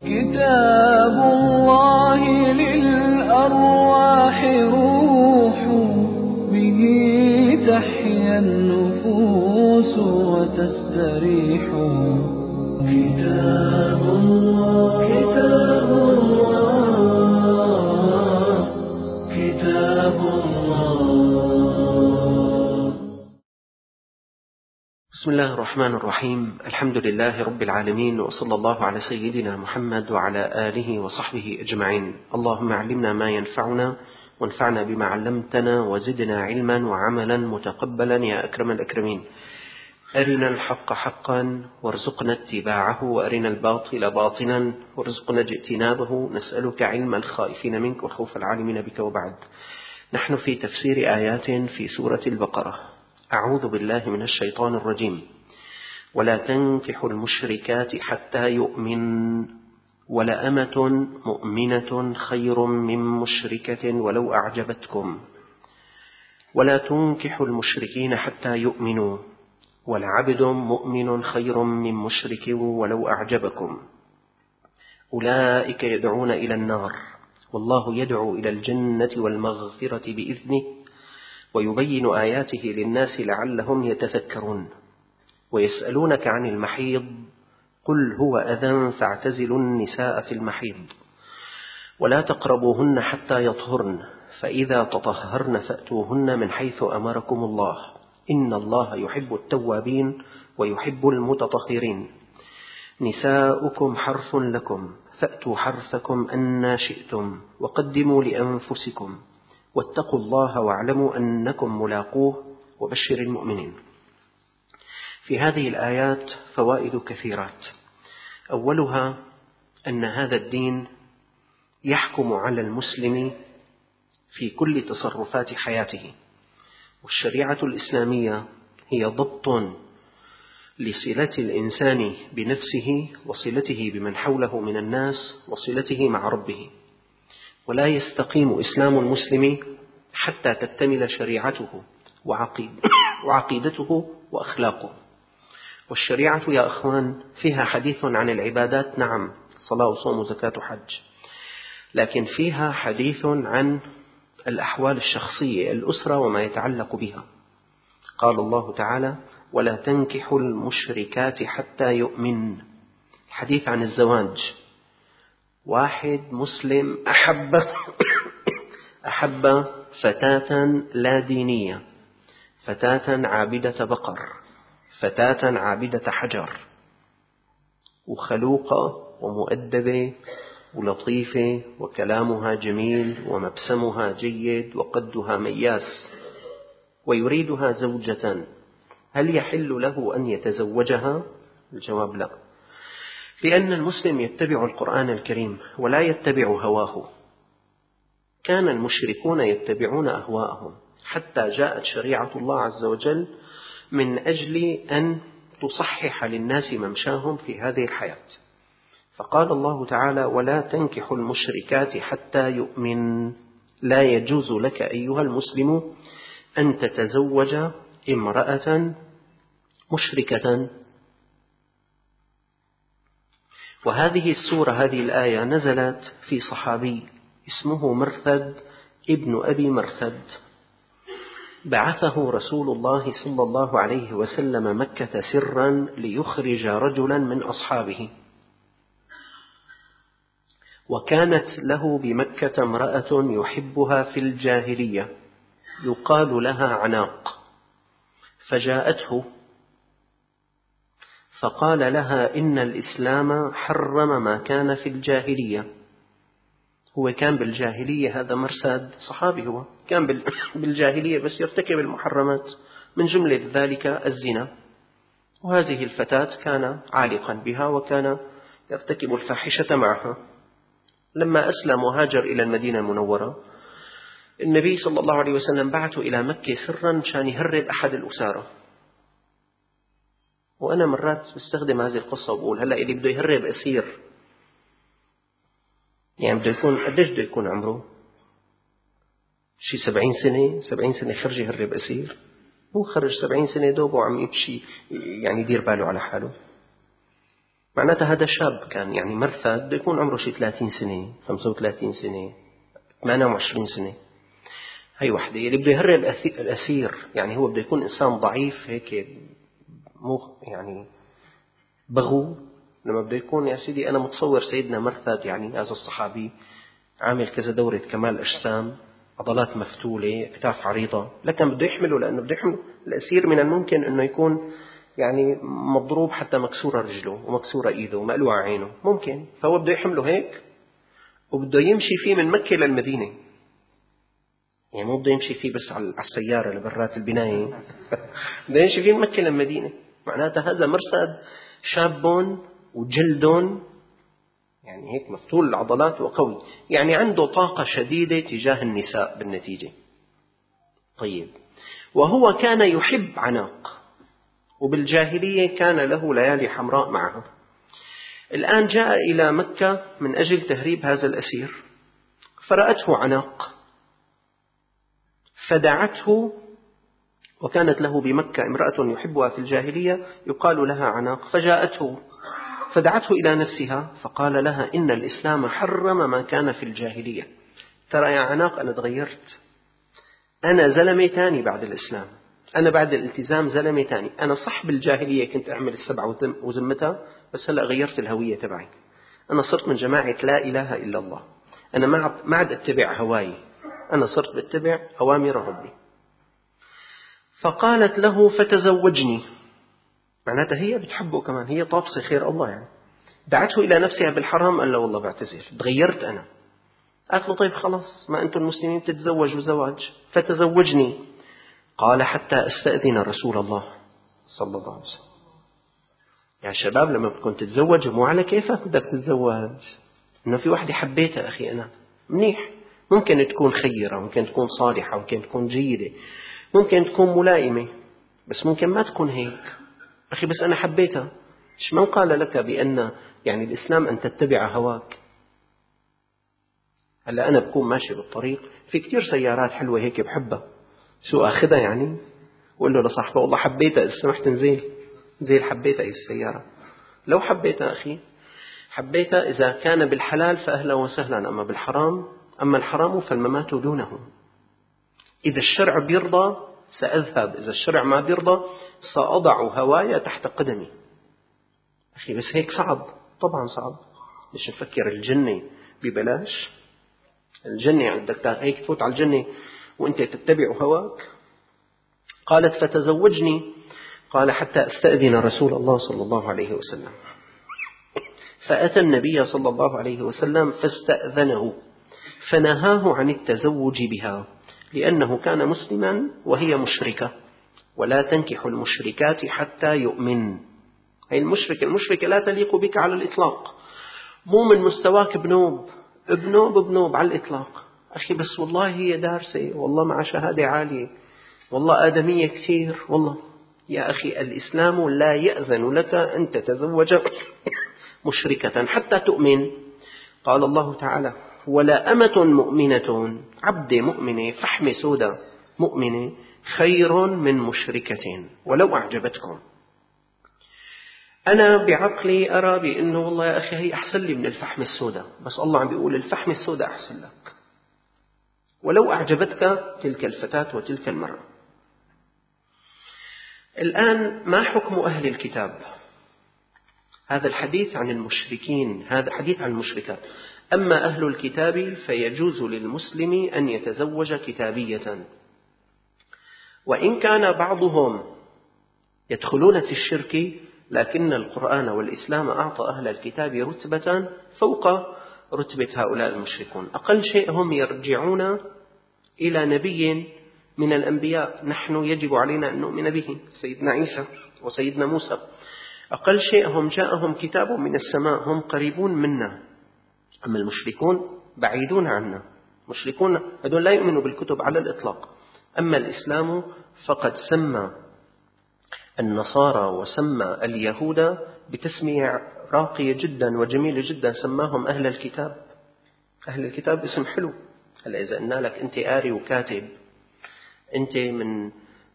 كتاب الله للأرواح روح، به تحيا النفوس وتستريح. كتاب الله كتاب الله كتاب الله. بسم الله الرحمن الرحيم. الحمد لله رب العالمين، وصلى الله على سيدنا محمد وعلى آله وصحبه أجمعين. اللهم علمنا ما ينفعنا وانفعنا بما علمتنا وزدنا علما وعملا متقبلا يا أكرم الأكرمين. أرنا الحق حقا وارزقنا اتباعه، وأرنا الباطل باطلا وارزقنا اجتنابه. نسألك علم الخائفين منك وخوف العالمين بك. وبعد، نحن في تفسير آيات في سورة البقرة. أعوذ بالله من الشيطان الرجيم. ولا تنكحوا المشركات حتى يؤمن، ولأمة مؤمنة خير من مشركة ولو أعجبتكم. ولا تنكحوا المشركين حتى يؤمنوا، ولعبد مؤمن خير من مشرك ولو أعجبكم. أولئك يدعون إلى النار، والله يدعو إلى الجنة والمغفرة بإذنه، ويبين آياته للناس لعلهم يتذكرون. ويسألونك عن المحيض، قل هو أذى فاعتزلوا النساء في المحيض، ولا تقربوهن حتى يطهرن، فإذا تطهرن فأتوهن من حيث أمركم الله، إن الله يحب التوابين ويحب المتطهرين. نساؤكم حرث لكم، فأتوا حرثكم أنى شئتم، وقدموا لأنفسكم، واتقوا الله واعلموا أنكم ملاقوه، وبشر المؤمنين. في هذه الآيات فوائد كثيرات. أولها أن هذا الدين يحكم على المسلم في كل تصرفات حياته، والشريعة الإسلامية هي ضبط لصلة الإنسان بنفسه، وصلته بمن حوله من الناس، وصلته مع ربه. ولا يستقيم إسلام المسلم حتى تكتمل شريعته وعقيدته وأخلاقه. والشريعة يا أخوان فيها حديث عن العبادات، نعم، صلاة وصوم وزكاة وحج، لكن فيها حديث عن الأحوال الشخصية، الأسرة وما يتعلق بها. قال الله تعالى: ولا تنكحوا المشركات حتى يؤمن. الحديث عن الزواج. واحد مسلم أحب فتاة لا دينية، فتاة عابدة بقر، فتاة عابدة حجر، وخلوقة ومؤدبة ولطيفة، وكلامها جميل، ومبسمها جيد، وقدها مياس، ويريدها زوجة. هل يحل له أن يتزوجها؟ الجواب لا، لأن المسلم يتبع القرآن الكريم ولا يتبع هواه. كان المشركون يتبعون أهواءهم، حتى جاءت شريعة الله عز وجل من أجل أن تصحح للناس ممشاهم في هذه الحياة. فقال الله تعالى: ولا تنكحوا المشركات حتى يؤمن. لا يجوز لك أيها المسلم أن تتزوج امرأة مشركة. وهذه السورة، هذه الآية نزلت في صحابي اسمه مرثد ابن أبي مرثد، بعثه رسول الله صلى الله عليه وسلم مكة سرا ليخرج رجلا من أصحابه. وكانت له بمكة امرأة يحبها في الجاهلية يقال لها عناق، فجاءته فقال لها: إن الإسلام حرم ما كان في الجاهلية. هو كان بالجاهلية، هذا مرثد صحابي، هو كان بالجاهلية بس يرتكب المحرمات، من جملة ذلك الزنا. وهذه الفتاة كان عالقا بها، وكان يرتكب الفاحشة معها. لما أسلم وهاجر إلى المدينة المنورة، النبي صلى الله عليه وسلم بعثه إلى مكة سرا مشان يهرب أحد الأسارة. وأنا مرات بستخدم هذه القصة وبقول: هلأ اللي بده يهرب أسير، يعني بده يكون قديش بده يكون عمره؟ شي 70 سنة، 70 سنة خرج يهرب أسير؟ هو خرج 70 سنة دوبه وعم يمشي، يعني يدير باله على حاله. معناتها هذا شاب كان، يعني مرثد بده يكون عمره شي 30 سنة 35 سنة 28 سنة. هي وحدة. اللي بده يهرب الأسير يعني هو بده يكون إنسان ضعيف هيك، مو يعني بغو. لما بده يكون يا سيدي، أنا متصور سيدنا مرثد يعني هذا الصحابي عامل كذا دورة كمال أجسام، عضلات مفتولة، أكتاف عريضة، لكن بده يحمله، لأنه بده يحمل الأسير. من الممكن أنه يكون يعني مضروب حتى مكسورة رجله ومكسورة إيده ومقلوعة عينه، ممكن. فهو بده يحمله هيك وبده يمشي فيه من مكة للمدينة. يعني مو بده يمشي فيه بس على السيارة لبرات البناية بده يمشي فيه من مكة للمدينة. معناتها هذا مرصد شاب وجلد، يعني هيك مفتول العضلات وقوي، يعني عنده طاقة شديدة تجاه النساء بالنتيجة. طيب، وهو كان يحب عناق، وبالجاهلية كان له ليالي حمراء معه. الآن جاء إلى مكة من أجل تهريب هذا الأسير، فرأته عناق فدعته، وكانت له بمكة امرأة يحبها في الجاهلية يقال لها عناق، فجاءته فدعته إلى نفسها فقال لها إن الإسلام حرم ما كان في الجاهلية. ترى يا عناق أنا تغيرت، أنا زلمة تاني بعد الإسلام، أنا بعد الالتزام زلمة تاني. أنا صح بالجاهلية كنت أعمل السبع وذمتها، بس هلأ غيرت الهوية تبعي. أنا صرت من جماعة لا إله إلا الله، أنا ما عاد أتبع هواي، أنا صرت بتبع أوامر ربي. فقالت له فتزوجني، معناتها هي بتحبه كمان، هي طابسة خير الله يعني. دعته إلى نفسها بالحرام، قال له والله بعتذر تغيرت أنا. قالت له طيب خلاص، ما أنتم المسلمين تتزوجوا زواج، فتزوجني. قال حتى أستأذن رسول الله صلى الله عليه وسلم. يا شباب لما بدكم تتزوجوا مو على كيفك بدك تتزوج، إنه في واحدة حبيتها أخي أنا منيح، ممكن تكون خيرة، ممكن تكون صالحة، ممكن تكون جيدة، ممكن تكون ملائمة، بس ممكن ما تكون هيك أخي، بس أنا حبيتها. من قال لك بأن يعني الإسلام أن تتبع هواك؟ هلا أنا بكون ماشي بالطريق في كتير سيارات حلوة هيك بحبها، شو أخذها يعني؟ وقل له لصاحبه والله حبيتها، إذا سمحت نزيل حبيتها السيارة. لو حبيتها أخي، حبيتها إذا كان بالحلال فأهلا وسهلا، أما بالحرام، أما الحرام فالممات دونه. إذا الشرع بيرضى سأذهب، إذا الشرع ما بيرضى سأضع هوايا تحت قدمي. أخي بس هيك صعب، طبعا صعب. مش نفكر الجنة ببلاش، الجنة يعني بدك هيك تفوت على الجنة وأنت تتبع هواك. قالت فتزوجني، قال حتى أستأذن رسول الله صلى الله عليه وسلم. فأتى النبي صلى الله عليه وسلم فاستأذنه، فنهاه عن التزوج بها، لأنه كان مسلما وهي مشركة، ولا تنكح المشركات حتى يؤمن. هي المشركة لا تليق بك على الإطلاق، مو من مستواك بنوب على الإطلاق. أخي بس والله هي دارسة، والله مع شهادة عالية، والله آدمية كثير، والله يا أخي الإسلام لا يأذن لك أن تتزوج مشركة حتى تؤمن. قال الله تعالى ولا أمة مؤمنة، عبد مؤمنة فحم سودة مؤمنة خير من مشركة ولو أعجبتكم. أنا بعقلي أرى بأنه والله يا أخي هي أحسن لي من الفحم السوداء، بس الله عم بيقول الفحم السوداء أحسن لك ولو أعجبتك تلك الفتاة وتلك المرأة. الآن ما حكم أهل الكتاب؟ هذا الحديث عن المشركين، هذا حديث عن المشركات. أما أهل الكتاب فيجوز للمسلم أن يتزوج كتابية، وإن كان بعضهم يدخلون في الشرك، لكن القرآن والإسلام أعطى أهل الكتاب رتبة فوق رتبة هؤلاء المشركون. أقل شيء هم يرجعون إلى نبي من الأنبياء نحن يجب علينا أن نؤمن به، سيدنا عيسى وسيدنا موسى. أقل شيء هم جاءهم كتاب من السماء، هم قريبون منا. أما المشركون بعيدون عنا، مشركون هذول لا يؤمنوا بالكتب على الإطلاق. أما الإسلام فقد سمى النصارى وسمى اليهود بتسمية راقية جدا وجميلة جدا، سماهم أهل الكتاب. أهل الكتاب اسم حلو. هلا إذا قلنا لك أنت قاري وكاتب، أنت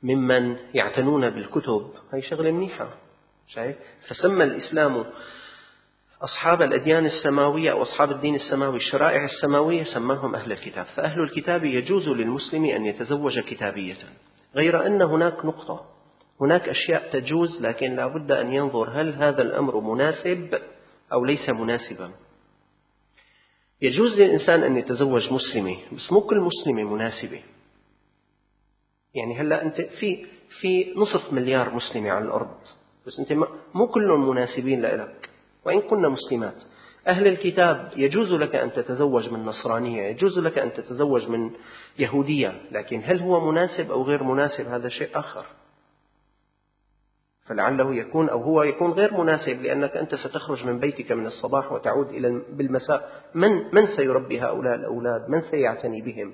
ممن يعتنون بالكتب، هاي شغلة منيحة، شايف؟ فسمى الإسلام أصحاب الأديان السماوية أو أصحاب الدين السماوي الشرائع السماوية سماهم أهل الكتاب. فأهل الكتاب يجوز للمسلم أن يتزوج كتابية، غير أن هناك نقطة، هناك أشياء تجوز لكن لا بد أن ينظر هل هذا الأمر مناسب أو ليس مناسبا. يجوز للإنسان أن يتزوج مسلمة بس مو كل مسلمة مناسبة. يعني هلأ أنت في 500,000,000 مسلمة على الأرض، بس أنت مو كلهم مناسبين لك وإن كنا مسلمات. أهل الكتاب يجوز لك أن تتزوج من نصرانية، يجوز لك أن تتزوج من يهودية، لكن هل هو مناسب أو غير مناسب هذا شيء آخر. فلعله يكون أو هو يكون غير مناسب، لأنك أنت ستخرج من بيتك من الصباح وتعود بالمساء. من سيربي هؤلاء الأولاد؟ من سيعتني بهم؟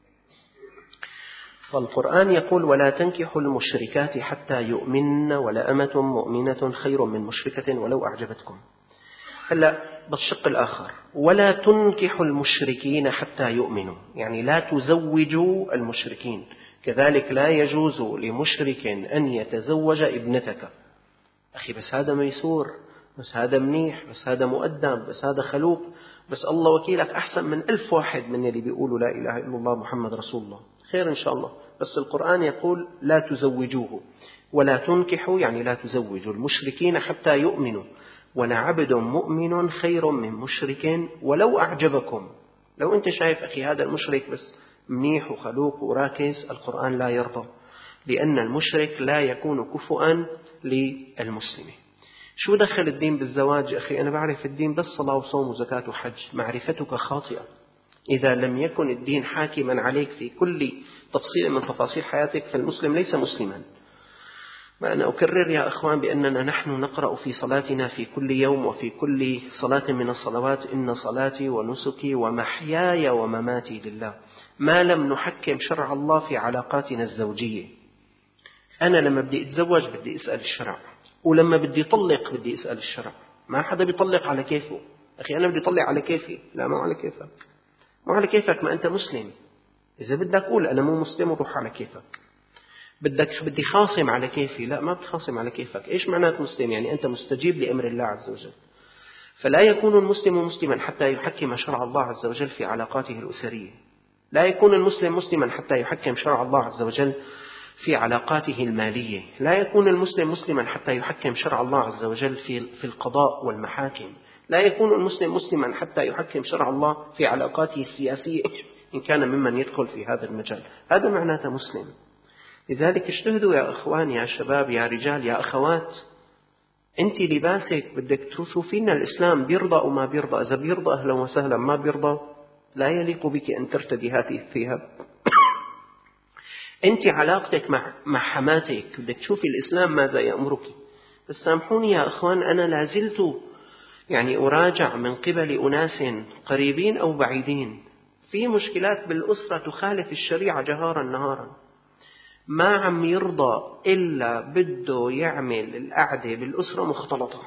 فالقرآن يقول: ولا تنكحوا المشركات حتى يؤمن ولأمة مؤمنة خير من مشركة ولو أعجبتكم. هلا بالشق الآخر: ولا تنكحوا المشركين حتى يؤمنوا، يعني لا تزوجوا المشركين. كذلك لا يجوز لمشرك أن يتزوج ابنتك. أخي بس هذا ميسور، بس هذا منيح، بس هذا مؤدب، بس هذا خلوق، بس الله وكيلك أحسن من 1000 واحد من اللي بيقولوا لا إله إلا الله محمد رسول الله. خير إن شاء الله، بس القرآن يقول لا تزوجوه. ولا تنكحوا يعني لا تزوجوا المشركين حتى يؤمنوا، ولعبد مؤمن خير من مشرك ولو أعجبكم. لو أنت شايف أخي هذا المشرك بس منيح وخلوق وراكز، القرآن لا يرضى، لأن المشرك لا يكون كفؤا للمسلم. شو دخل الدين بالزواج؟ أخي أنا بعرف الدين بس صلاة وصوم وزكاة وحج. معرفتك خاطئة. إذا لم يكن الدين حاكما عليك في كل تفصيل من تفاصيل حياتك فالمسلم ليس مسلما. وأنا أكرر يا أخوان بأننا نحن نقرأ في صلاتنا في كل يوم وفي كل صلاة من الصلوات: إن صلاتي ونسكي ومحياي ومماتي لله، ما لم نحكم شرع الله في علاقاتنا الزوجية. أنا لما بدي أتزوج بدي أسأل الشرع، ولما بدي أطلق بدي أسأل الشرع. ما حدا بيطلق على كيفه. أخي أنا بدي أطلق على كيفي؟ لا، ما على كيفك، ما على كيفك، ما أنت مسلم. إذا بدك قول أنا مو مسلم وروح على كيفك. بدي خاصم على كيفي؟ لا، ما بتخاصم على كيفك. إيش معنات مسلم؟ يعني أنت مستجيب لأمر الله عز وجل. فلا يكون المسلم مسلما حتى يحكم شرع الله عز وجل في علاقاته الأسرية. لا يكون المسلم مسلما حتى يحكم شرع الله عز وجل في علاقاته المالية. لا يكون المسلم مسلما حتى يحكم شرع الله عز وجل في القضاء والمحاكم. لا يكون المسلم مسلما حتى يحكم شرع الله في علاقاته السياسية إن كان ممن يدخل في هذا المجال. هذا معناته مسلم. لذلك اجتهدوا يا أخوان، يا شباب، يا رجال، يا أخوات. أنت لباسك بدك تشوفين الإسلام بيرضى أو ما بيرضى. إذا بيرضى أهلا وسهلا، ما بيرضى لا يليق بك أن ترتدي هذه الثياب. أنت علاقتك مع حماتك بدك تشوفي الإسلام ماذا يأمرك. بس سامحوني يا أخوان، أنا لازلت يعني أراجع من قبل أناس قريبين أو بعيدين في مشكلات بالأسرة تخالف الشريعة جهارا نهارا. ما عم يرضى إلا بده يعمل القعدة بالأسرة مختلطة،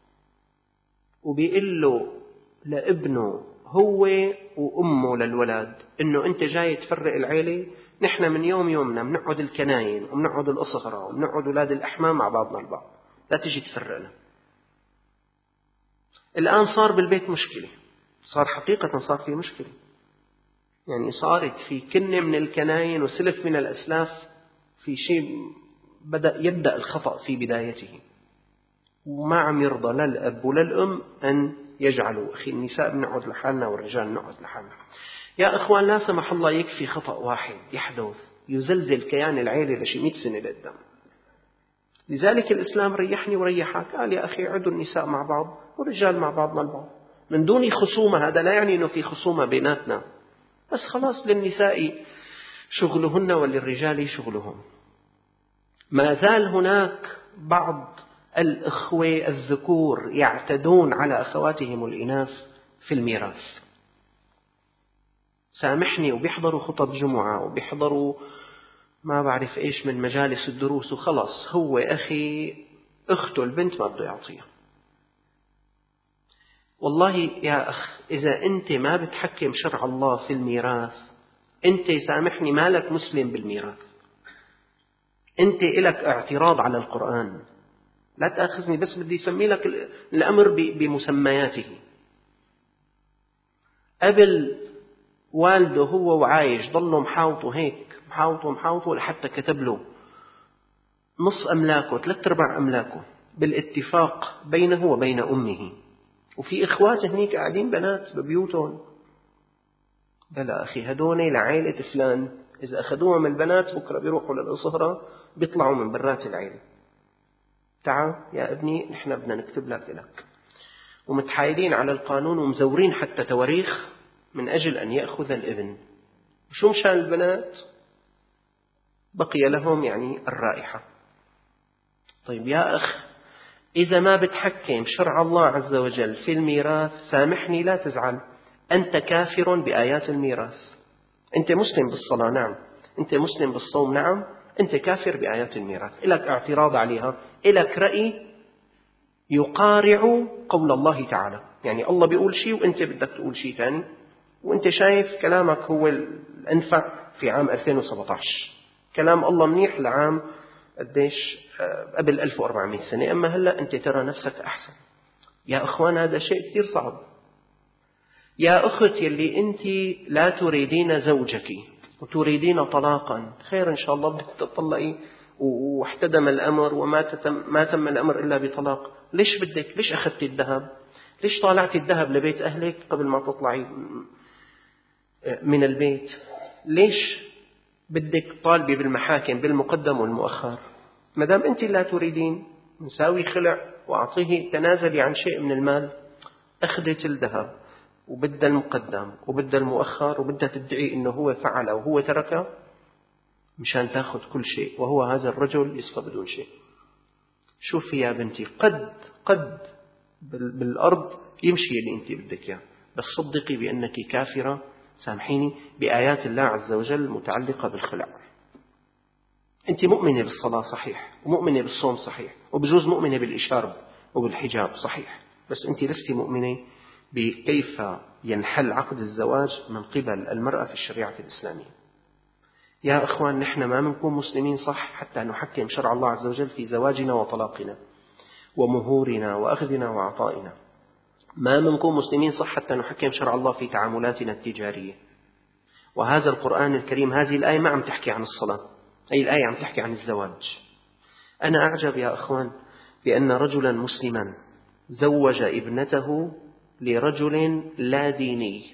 وبيقول له لابنه هو وأمه للولد إنه أنت جاي تفرق العيلة. نحن من يومنا بنقعد الكناين وبنقعد الأصغر وبنقعد أولاد الأحمام مع بعضنا البعض، لا تجي تفرقنا. الآن صار بالبيت مشكلة، صار حقيقة صار في مشكلة. يعني صارت في كنة من الكناين وسلف من الأسلاف في شيء يبدأ الخطأ في بدايته، وما عم يرضى لا الأب ولا الأم أن يجعلوا. أخي النساء بنقعد لحالنا والرجال نقعد لحالنا. يا أخوان لا سمح الله يكفي خطأ واحد يحدث يزلزل كيان العيلة لشي 100 سنة لقدام. لذلك الإسلام ريحني وريحك، قال يا أخي عدوا النساء مع بعض والرجال مع بعضنا البعض من دون خصومة. هذا لا يعني أنه في خصومة بيناتنا، بس خلاص للنساء شغلهن وللرجال شغلهم. ما زال هناك بعض الإخوة الذكور يعتدون على أخواتهم الإناث في الميراث. سامحني، وبيحضروا خطب جمعة وبيحضروا ما بعرف إيش من مجالس الدروس، وخلص هو أخي أخته البنت ما بده يعطيها. والله يا أخ، إذا أنت ما بتحكم شرع الله في الميراث، أنت سامحني مالك مسلم بالميراث. أنت إلك اعتراض على القرآن، لا تأخذني، بس بدي يسمي لك الأمر بمسمياته. قبل والده هو وعايش ضله محاوطه هيك، محاوطه لحتى كتب له نص أملاكه 3/4 أملاكه بالاتفاق بينه وبين أمه، وفي إخوات هنيك قاعدين بنات ببيوتهم. بلا أخي، هدول لعائلة فلان، إذا أخذوها من البنات بكرة بيروحوا للأصهرة بيطلعوا من برات العائلة. تعال يا ابني نحن بدنا نكتب لك، ومتحايلين على القانون ومزورين حتى تواريخ من أجل أن يأخذ الابن. شو مشان البنات؟ بقي لهم يعني الرائحة. طيب يا أخ، إذا ما بتحكم شرع الله عز وجل في الميراث، سامحني لا تزعل، أنت كافر بآيات الميراث. أنت مسلم بالصلاة نعم، أنت مسلم بالصوم نعم، أنت كافر بآيات الميراث. إلك اعتراض عليها، إلك رأي يقارع قول الله تعالى. يعني الله بيقول شيء وأنت بدك تقول شيء ثاني، وأنت شايف كلامك هو الأنفع في عام 2017. كلام الله منيح لعام قديش قبل 1400 سنة، أما هلأ أنت ترى نفسك أحسن. يا أخوان هذا شيء كثير صعب. يا أخت يلي أنت لا تريدين زوجك وتريدين طلاقا، خير إن شاء الله بدك تطلقي واحتدم الأمر ما تم الأمر إلا بطلاق. ليش أخذتي الذهب؟ ليش طالعتي الذهب لبيت أهلك قبل ما تطلعي من البيت؟ ليش بدك طالبي بالمحاكم بالمقدم والمؤخر؟ مدام أنت لا تريدين، نساوي خلع وأعطيه تنازلي عن شيء من المال. أخذت الذهب وبدأ المقدم وبدأ المؤخر وبدأ تدعي إنه هو فعل وهو ترك مشان تأخذ كل شيء، وهو هذا الرجل يسقى بدون شيء. شوفي يا بنتي، قد بالأرض يمشي اللي أنت بدك إياه، بس صدقي بأنك كافرة، سامحيني، بآيات الله عز وجل متعلقة بالخلع. أنت مؤمنة بالصلاة صحيح، ومؤمنة بالصوم صحيح، وبجوز مؤمنة بالإشارة وبالحجاب صحيح، بس أنت لست مؤمنة بكيف ينحل عقد الزواج من قبل المرأة في الشريعة الإسلامية. يا أخوان، نحن ما منكون مسلمين صح حتى نحكم شرع الله عز وجل في زواجنا وطلاقنا ومهورنا وأخذنا وعطائنا. ما منكون مسلمين صح حتى نحكم شرع الله في تعاملاتنا التجارية. وهذا القرآن الكريم، هذه الآية ما عم تحكي عن الصلاة، أي الآية عم تحكي عن الزواج. أنا أعجب يا أخوان بأن رجلا مسلما زوج ابنته لرجل لا ديني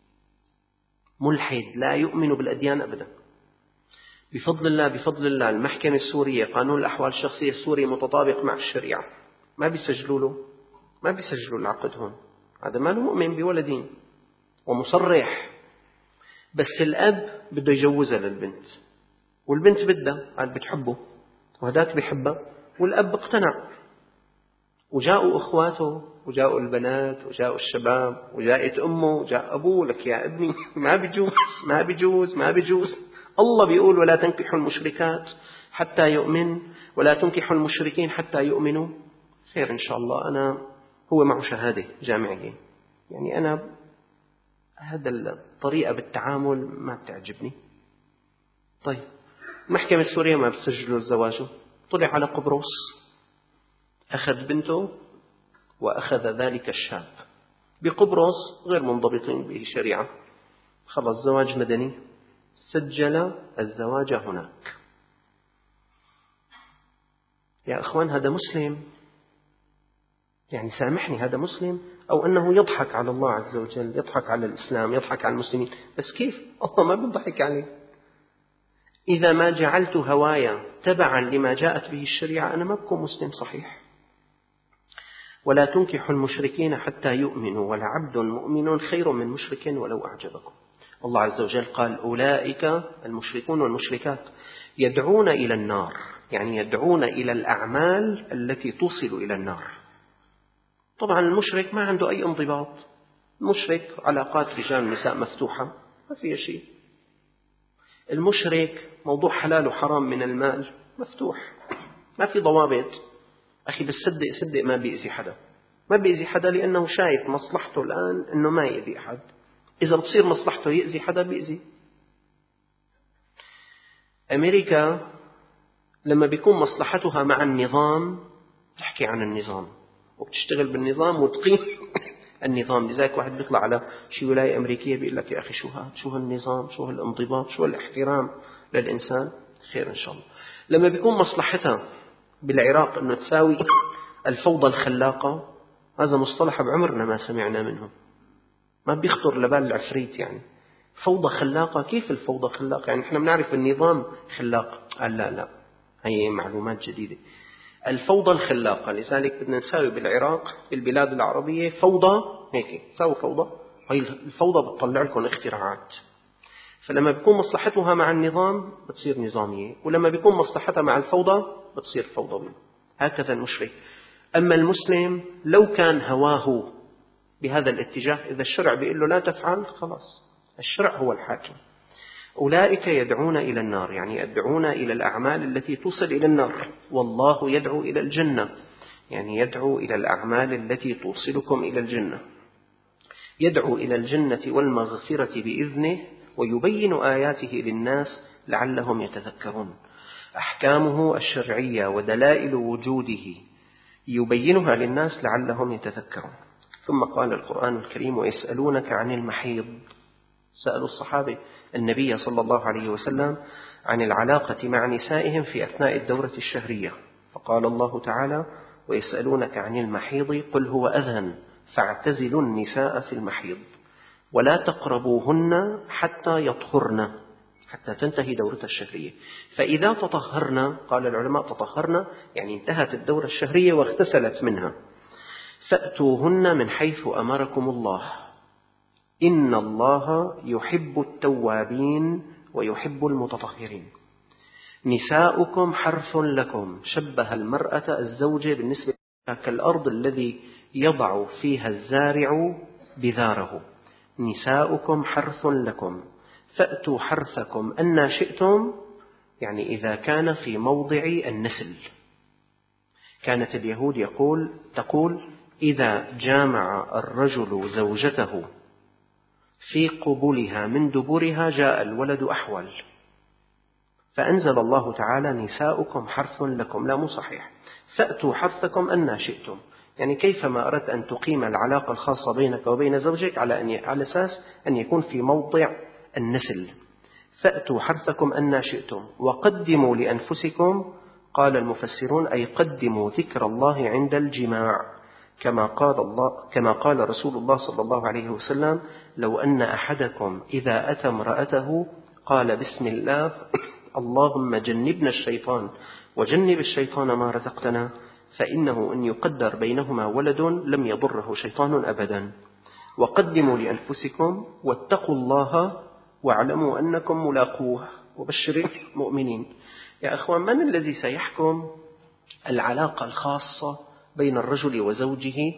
ملحد لا يؤمن بالأديان أبدا. بفضل الله المحكمة السورية قانون الأحوال الشخصية السوري متطابق مع الشريعة، ما بيسجلوا العقد هون. هذا ما له مؤمن بولدين ومصرح، بس الأب بده يجوزها للبنت، والبنت بدها بتحبه وهداك بيحبها، والأب اقتنع. وجاءوا أخواته وجاءوا البنات وجاءوا الشباب وجاءت أمه وجاء أبوه، لك يا ابني ما بيجوز. الله بيقول ولا تنكحوا المشركات حتى يؤمن ولا تنكحوا المشركين حتى يؤمنوا. خير إن شاء الله. هو معه شهادة جامعية، يعني أنا هذا الطريقة بالتعامل ما بتعجبني. طيب المحكمة السورية ما بتسجلوا زواجه، طلع على قبرص، أخذ بنته وأخذ ذلك الشاب. بقبرص غير منضبطين بشريعة، خلص زواج مدني، سجل الزواج هناك. يا أخوان هذا مسلم؟ يعني سامحني، هذا مسلم؟ أو أنه يضحك على الله عز وجل، يضحك على الإسلام، يضحك على المسلمين. بس كيف؟ الله ما بيضحك عليه. إذا ما جعلت هوايا تبعا لما جاءت به الشريعة أنا ما بكون مسلم صحيح. ولا تنكحوا المشركين حتى يؤمنوا ولعبد مؤمن خير من مشرك ولو أعجبكم. الله عز وجل قال أولئك المشركون والمشركات يدعون إلى النار، يعني يدعون إلى الأعمال التي توصل إلى النار. طبعا المشرك ما عنده أي انضباط، المشرك علاقات رجال ونساء مفتوحة ما فيها شيء. المشرك موضوع حلال وحرام من المال مفتوح، ما في ضوابط. أخي بس صدق ما بيأذي حدا لأنه شايف مصلحته الآن أنه ما يأذي أحد. إذا بتصير مصلحته يأذي حدا بيأذي. أمريكا لما بيكون مصلحتها مع النظام تحكي عن النظام وبتشتغل بالنظام وتقيم النظام. لذلك واحد بيطلع على شي ولاية أمريكية بيقول لك يا أخي شو هالنظام، شو هالانضباط، شو هالاحترام للإنسان. خير إن شاء الله. لما بيكون مصلحتها بالعراق أنه تساوي الفوضى الخلاقة، هذا مصطلح بعمرنا ما سمعنا منه، ما بيخطر لبال العفريت. يعني فوضى خلاقة، كيف الفوضى خلاقة؟ يعني احنا بنعرف النظام خلاق. قال لا، هي معلومات جديدة. الفوضى الخلاقة، لذلك بدنا نساوي بالعراق بالبلاد العربية فوضى، هيك ساوي فوضى، هي الفوضى بتطلع لكم اختراعات. فلما بيكون مصلحتها مع النظام بتصير نظامية، ولما بيكون مصلحتها مع الفوضى بتصير فوضوية. هكذا المشرك. أما المسلم لو كان هواه بهذا الاتجاه، إذا الشرع بيقول له لا تفعل، خلاص الشرع هو الحاكم. أولئك يدعون إلى النار، يعني يدعون إلى الأعمال التي توصل إلى النار، والله يدعو إلى الجنة، يعني يدعو إلى الأعمال التي توصلكم إلى الجنة. يدعو إلى الجنة والمغفرة بإذنه ويبين آياته للناس لعلهم يتذكرون. أحكامه الشرعية ودلائل وجوده يبينها للناس لعلهم يتذكرون. ثم قال القرآن الكريم: ويسألونك عن المحيض. سألوا الصحابة النبي صلى الله عليه وسلم عن العلاقة مع نسائهم في أثناء الدورة الشهرية، فقال الله تعالى: ويسألونك عن المحيض قل هو أذى فاعتزلوا النساء في المحيض ولا تقربوهن حتى يطهرن، حتى تنتهي دورتها الشهرية. فإذا تطهرن، قال العلماء تطهرن يعني انتهت الدورة الشهرية واغتسلت منها، فأتوهن من حيث أمركم الله إن الله يحب التوابين ويحب المتطهرين. نساؤكم حرث لكم. شبه المرأة الزوجة بالنسبة كالأرض الذي يضع فيها الزارع بذاره. نساؤكم حرث لكم فأتوا حرثكم أن شئتم، يعني إذا كان في موضع النسل. كانت اليهود تقول إذا جامع الرجل زوجته في قبولها من دبرها جاء الولد أحول، فأنزل الله تعالى: نساؤكم حرث لكم. لا، مو صحيح. فأتوا حرثكم أن شئتم، يعني كيفما أردت أن تقيم العلاقة الخاصة بينك وبين زوجك على أساس أن يكون في موضع النسل. فأتوا حرثكم أن شئتم وقدموا لأنفسكم. قال المفسرون أي قدموا ذكر الله عند الجماع، كما قال رسول الله صلى الله عليه وسلم: لو أن أحدكم إذا أتى امرأته قال بسم الله اللهم جنبنا الشيطان وجنب الشيطان ما رزقتنا، فإنه إن يقدر بينهما ولد لم يضره شيطان أبدا. وقدموا لأنفسكم واتقوا الله واعلموا أنكم ملاقوه وبشر المؤمنين. يا أخوان، من الذي سيحكم العلاقة الخاصة بين الرجل وزوجه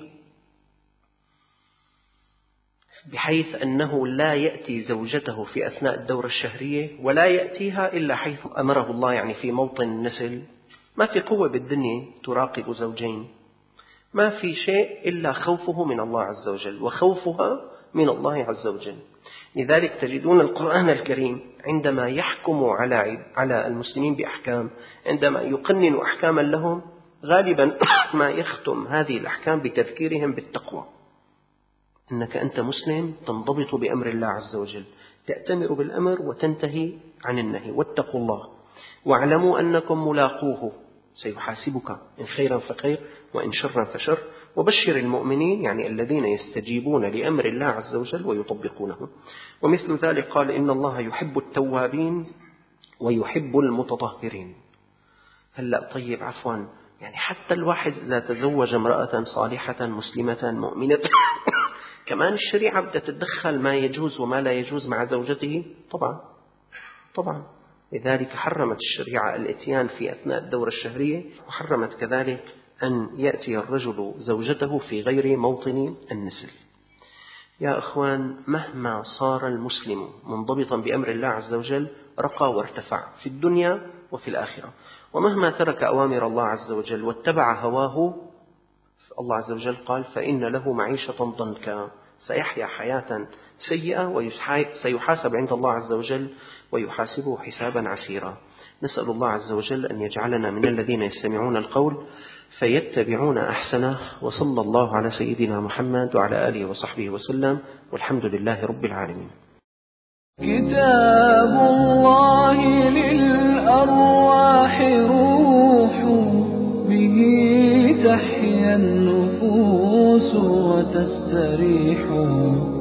بحيث أنه لا يأتي زوجته في أثناء الدورة الشهرية ولا يأتيها إلا حيث أمره الله، يعني في موطن النسل؟ ما في قوة بالدنيا تراقب زوجين، ما في شيء إلا خوفه من الله عز وجل وخوفها من الله عز وجل. لذلك تجدون القرآن الكريم عندما يحكم على المسلمين بأحكام، عندما يقنن أحكاما لهم، غالبا ما يختم هذه الأحكام بتذكيرهم بالتقوى. إنك أنت مسلم تنضبط بأمر الله عز وجل، تأتمر بالأمر وتنتهي عن النهي. واتقوا الله واعلموا أنكم ملاقوه سيحاسبك إن خيرا فخير وإن شرا فشر. وبشر المؤمنين، يعني الذين يستجيبون لأمر الله عز وجل ويطبقونه. ومثل ذلك قال: إن الله يحب التوابين ويحب المتطهرين. هلأ طيب عفوا، يعني حتى الواحد إذا تزوج امرأة صالحة مسلمة مؤمنة كمان الشريعة بدها تتدخل ما يجوز وما لا يجوز مع زوجته؟ طبعا. لذلك حرمت الشريعة الاتيان في أثناء الدورة الشهرية، وحرمت كذلك أن يأتي الرجل زوجته في غير موطن النسل. يا أخوان، مهما صار المسلم منضبطا بأمر الله عز وجل رقى وارتفع في الدنيا وفي الآخرة، ومهما ترك أوامر الله عز وجل واتبع هواه، الله عز وجل قال: فإن له معيشة ضنكا، سيحيا حياة سيئة وسيحاسب عند الله عز وجل ويحاسبه حسابا عسيرا. نسأل الله عز وجل أن يجعلنا من الذين يستمعون القول فيتبعون أحسنه. وصلى الله على سيدنا محمد وعلى آله وصحبه وسلم، والحمد لله رب العالمين. كتاب الله للأرواح روح، به تحيا النفوس وتستريح.